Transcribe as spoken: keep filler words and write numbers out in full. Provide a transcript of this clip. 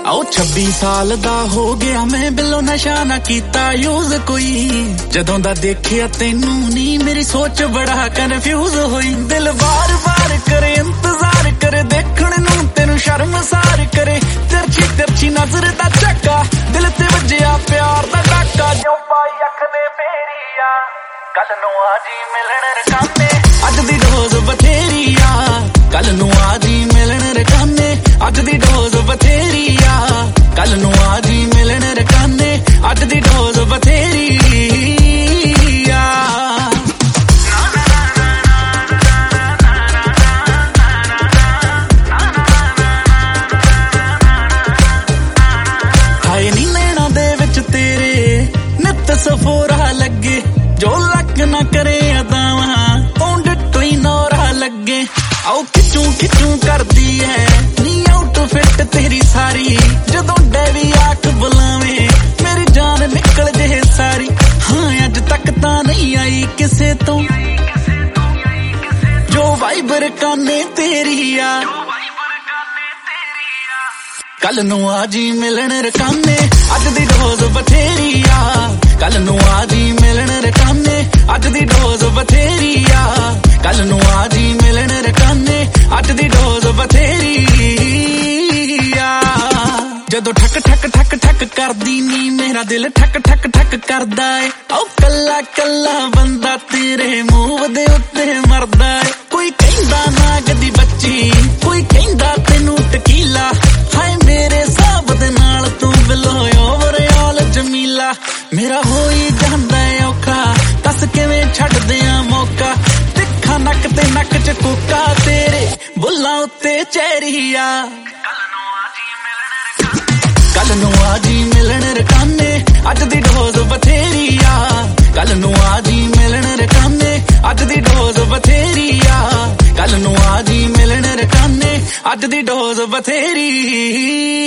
आओ छब्बी साल दा हो गया मैं बिलो नशा ना कीता यूज कोई जदों दा देखिया तेनू नी मेरी सोच बड़ा कन्फ्यूज होई दिल बार बार करे इंतजार करे देखण नू तेनू शर्मसार करे तिरछी तिरछी नजर दा झक्का दिल ते वजया प्यार दा डाका जो पाई अख दे फेरिया कल नू आजी मिलन रकाने अज दी डोज बथेरी आ कल नू आजी मिलन रकाने अज दी डोज बथेरी आ कल नू आजी मिलन रकाने अज दी डोज बथेरी आ हाय नी नैना दे विच तेरे नित सफोरा लगे जो लक ना करे अदावा ओंड टोई नौरा लगे आओ खिचू खिचू करदी है नी आउटफिट तेरी सारी जदों डेवी आख बुलावे मेरी जान निकल जे सारी हाँ अज तक तां नहीं आई किसे तो जो वाइबर काने तेरी आ कल नू आजी मिलन रकाने अज दी डोज बथेरी आ कल नू आजी मिलन रकाने अज दी डोज बथेरी आ कल नू आजी मिलन रकाने अज दी डोज बथेरी आ जदों ठक ठक ठक ठक करदी नी मेरा दिल ठक ठक ठक करदा है ओ कल्ला कल्ला बंदा तेरे मूव दे उत्ते मरदा है कोई कहंदा नाग दी बच्ची कोई कहंदा तेनू टकीला हाय मेरे साहब दे नाल तू बिलो ओवरऑल जमीला मेरा होई जांदा है औखा दस किवें छड्ड दियां मौका तिखा नक ते नक च कुका तेरे बुल्लां उत्ते चेहरिया कल नू आजी मिलन रकाने अज दी डोज बथेरी आ कल नू आजी मिलन रकाने अज दी डोज बथेरी आ कल नू आजी मिलन रकाने अज दी डोज बथेरी